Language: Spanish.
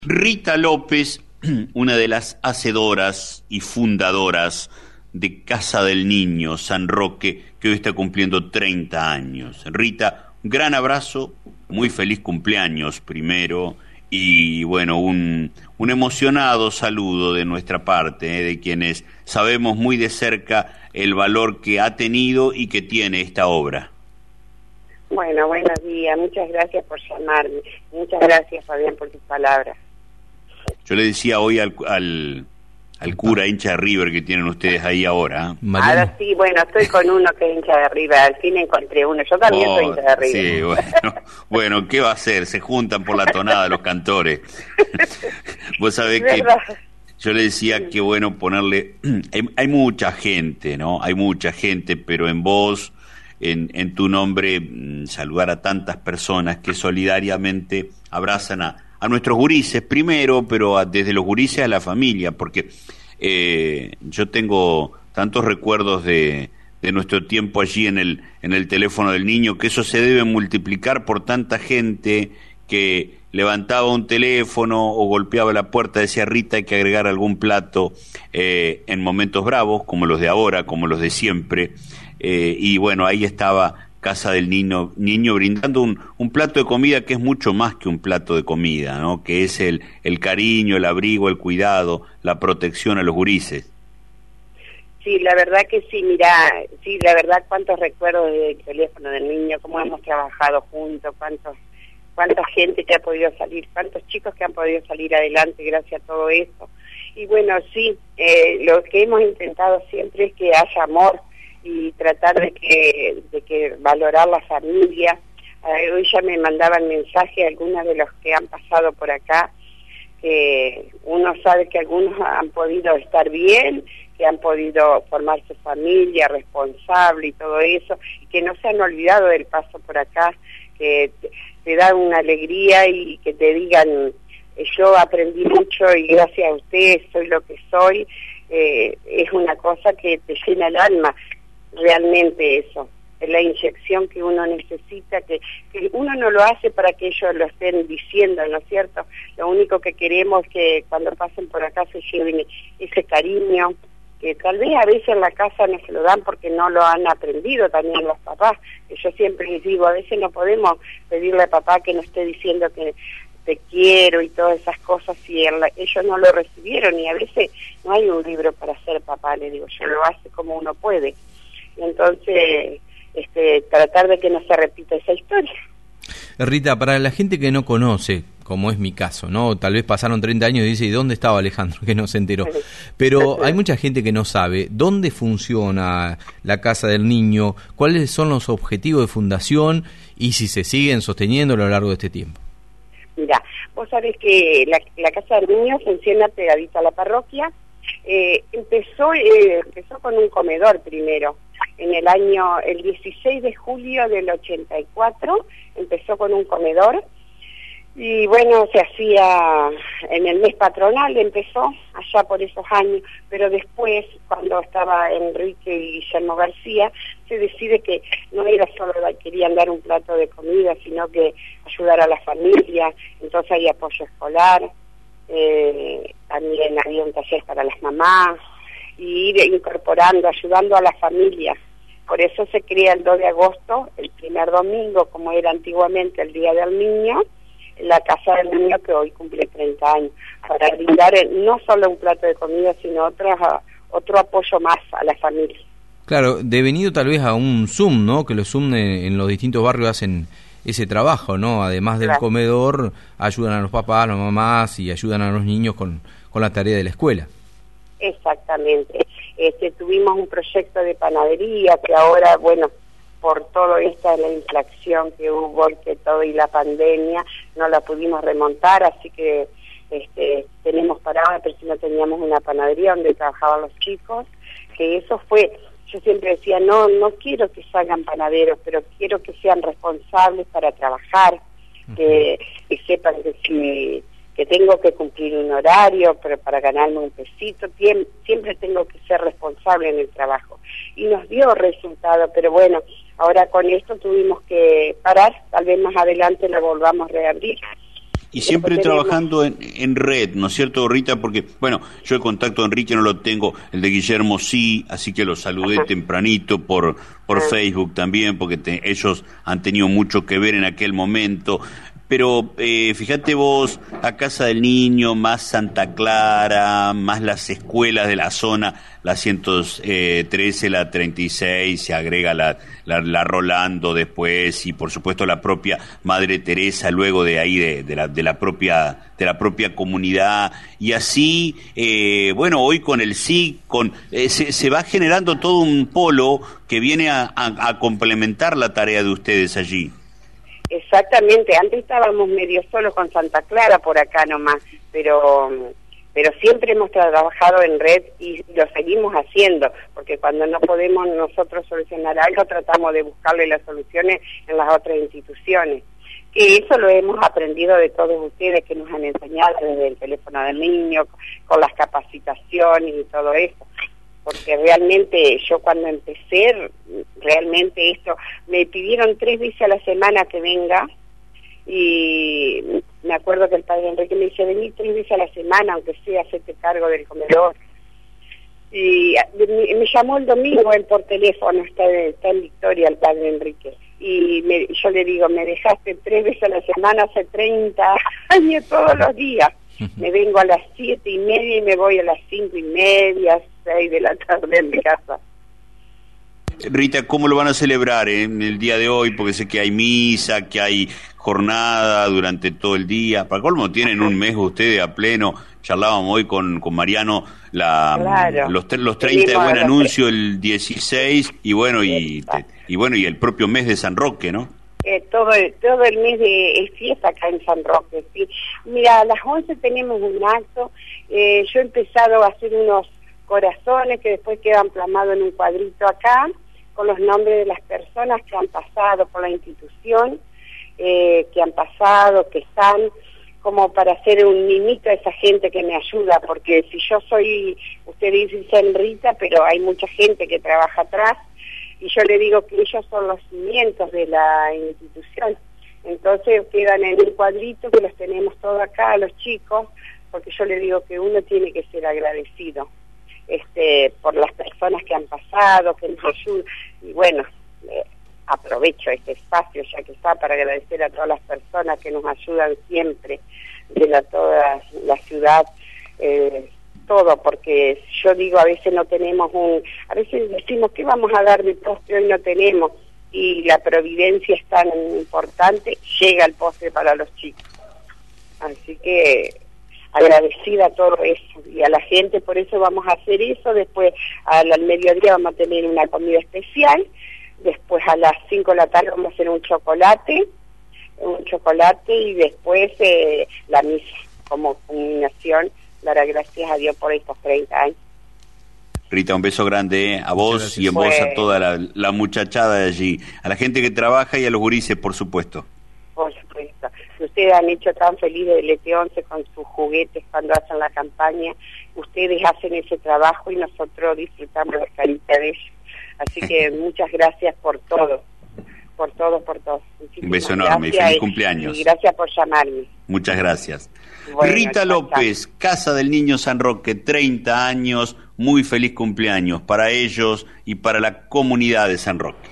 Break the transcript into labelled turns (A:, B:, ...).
A: Rita López, una de las hacedoras y fundadoras de Casa del Niño San Roque, que hoy está cumpliendo 30 años. Rita, un gran abrazo, muy feliz cumpleaños primero, y bueno, un emocionado saludo de nuestra parte, de quienes sabemos muy de cerca el valor que ha tenido y que tiene esta obra.
B: Bueno, buenos días, muchas gracias por llamarme, muchas gracias, Fabián, por tus palabras.
A: Yo le decía hoy al cura hincha de River que tienen ustedes ahí ahora.
B: Mariano. Ahora sí, bueno, estoy con uno que es hincha de River, al fin encontré uno, yo también soy hincha de River.
A: Sí, bueno, ¿qué va a hacer? Se juntan por la tonada los cantores. Vos sabés que yo le decía que bueno ponerle, hay mucha gente, ¿no? Hay mucha gente, pero en vos, en tu nombre, saludar a tantas personas que solidariamente abrazan a nuestros gurises primero, pero desde los gurises a la familia, porque yo tengo tantos recuerdos de nuestro tiempo allí en el teléfono del niño, que eso se debe multiplicar por tanta gente que levantaba un teléfono o golpeaba la puerta, decía Rita, hay que agregar algún plato en momentos bravos, como los de ahora, como los de siempre, y bueno, ahí estaba Casa del Niño brindando un plato de comida que es mucho más que un plato de comida, ¿no? Que es el cariño, el abrigo, el cuidado, la protección a los gurises.
B: Sí, la verdad que sí, mirá, sí, la verdad cuántos recuerdos del teléfono del niño, cómo hemos trabajado juntos, cuánta gente que ha podido salir, cuántos chicos que han podido salir adelante gracias a todo esto. Y bueno, sí, lo que hemos intentado siempre es que haya amor y tratar de que valorar la familia. Hoy ya me mandaban mensajes algunos de los que han pasado por acá, que uno sabe que algunos han podido estar bien, que han podido formar su familia responsable y todo eso, y que no se han olvidado del paso por acá, que te da una alegría y que te digan, yo aprendí mucho y gracias a usted soy lo que soy. Es una cosa que te llena el alma. Realmente eso, es la inyección que uno necesita, que uno no lo hace para que ellos lo estén diciendo, ¿no es cierto? Lo único que queremos es que cuando pasen por acá se lleven ese cariño, que tal vez a veces en la casa no se lo dan porque no lo han aprendido también los papás, que yo siempre les digo, a veces no podemos pedirle a papá que nos esté diciendo que te quiero y todas esas cosas si ellos no lo recibieron, y a veces no hay un libro para ser papá, le digo, yo lo hace como uno puede. Entonces, tratar de que no se repita esa historia.
C: Rita, para la gente que no conoce, como es mi caso, ¿no? Tal vez pasaron 30 años y dice, ¿y dónde estaba Alejandro? Que no se enteró. Pero hay mucha gente que no sabe dónde funciona la Casa del Niño, cuáles son los objetivos de fundación y si se siguen sosteniendo a lo largo de este tiempo.
B: Mira, vos sabés que la Casa del Niño funciona pegadita a la parroquia. Empezó con un comedor primero. En el 16 de julio del 84 empezó con un comedor y bueno, se hacía en el mes patronal, empezó allá por esos años, pero después cuando estaba Enrique y Guillermo García se decide que no era solo querían dar un plato de comida, sino que ayudar a la familia, entonces hay apoyo escolar, también había un taller para las mamás, y ir incorporando, ayudando a la familia. Por eso se crea el 2 de agosto, el primer domingo, como era antiguamente el Día del Niño, la Casa del Niño, que hoy cumple 30 años, para brindar no solo un plato de comida, sino otro apoyo más a la familia.
C: Claro, devenido tal vez a un Zoom, ¿no? Que los Zoom en los distintos barrios hacen ese trabajo, ¿no? Además del comedor, ayudan a los papás, a las mamás y ayudan a los niños con la tarea de la escuela.
B: Exactamente. Tuvimos un proyecto de panadería que ahora, bueno, por todo esta la inflación que hubo y la pandemia, no la pudimos remontar, así que tenemos parada, pero si no teníamos una panadería donde trabajaban los chicos, que eso fue, yo siempre decía, no quiero que salgan panaderos, pero quiero que sean responsables para trabajar, que sepan que tengo que cumplir un horario, pero para ganarme un pesito, siempre tengo que ser responsable en el trabajo. Y nos dio resultado, pero bueno, ahora con esto tuvimos que parar, tal vez más adelante lo volvamos a reabrir.
A: Y siempre trabajando en red, ¿no es cierto, Rita? Porque, bueno, yo el contacto de Enrique no lo tengo, el de Guillermo sí, así que lo saludé tempranito por Facebook también, porque ellos han tenido mucho que ver en aquel momento. Pero fíjate vos, a Casa del Niño, más Santa Clara, más las escuelas de la zona, la 113, la 36, se agrega la Rolando después, y por supuesto la propia Madre Teresa luego de ahí de la propia comunidad, y así bueno, hoy con el SIC se va generando todo un polo que viene a complementar la tarea de ustedes allí.
B: Exactamente, antes estábamos medio solos con Santa Clara por acá nomás, pero siempre hemos trabajado en red y lo seguimos haciendo, porque cuando no podemos nosotros solucionar algo, tratamos de buscarle las soluciones en las otras instituciones. Que eso lo hemos aprendido de todos ustedes que nos han enseñado desde el teléfono del niño, con las capacitaciones y todo eso. Porque realmente yo cuando empecé, realmente esto, me pidieron 3 veces a la semana que venga, y me acuerdo que el padre Enrique me dice, vení 3 veces a la semana, aunque sea, hacerte cargo del comedor. Y me llamó el domingo él por teléfono, está en Victoria el padre Enrique, y yo le digo, me dejaste 3 veces a la semana hace 30 años todos los días. Me vengo a las 7:30 y me voy a las 5:30, 6 de la tarde en mi casa.
A: Rita, ¿cómo lo van a celebrar en el día de hoy? Porque sé que hay misa, que hay jornada durante todo el día. Para colmo, tienen un mes ustedes a pleno. Charlábamos hoy con Mariano los 30 de Buen Anuncio, el 16, y bueno, y el propio mes de San Roque, ¿no?
B: Todo el mes es fiesta acá en San Roque, ¿sí? Mira, a las 11 tenemos un acto. Yo he empezado a hacer unos corazones que después quedan plasmados en un cuadrito acá, con los nombres de las personas que han pasado por la institución, que han pasado, que están, como para hacer un mimito a esa gente que me ayuda, porque si yo soy, ustedes dicen Rita, pero hay mucha gente que trabaja atrás, y yo le digo que ellos son los cimientos de la institución. Entonces quedan en un cuadrito que los tenemos todos acá, los chicos, porque yo le digo que uno tiene que ser agradecido por las personas que han pasado, que nos ayudan. Y bueno, aprovecho este espacio ya que está para agradecer a todas las personas que nos ayudan siempre, de toda la ciudad, todo, porque yo digo, a veces no tenemos a veces decimos, ¿qué vamos a dar de postre? Hoy no tenemos, y la providencia es tan importante, llega el postre para los chicos. Así que agradecida a todo eso, y a la gente, por eso vamos a hacer eso. Después al mediodía vamos a tener una comida especial, después a las 5 de la tarde vamos a hacer un chocolate, y después la misa, como culminación, dar gracias a Dios por estos 30 años.
A: Rita, un beso grande a vos y en vos a toda la muchachada de allí, a la gente que trabaja y a los gurises, por supuesto.
B: Por supuesto. Ustedes han hecho tan feliz el ET11 con sus juguetes cuando hacen la campaña. Ustedes hacen ese trabajo y nosotros disfrutamos la carita de ellos. Así que muchas gracias por todo. Por todo. Muchísimas
A: un beso enorme y feliz cumpleaños.
B: Y gracias por llamarme.
A: Muchas gracias.
B: Bueno,
A: Rita López, Casa del Niño San Roque, 30 años, muy feliz cumpleaños para ellos y para la comunidad de San Roque.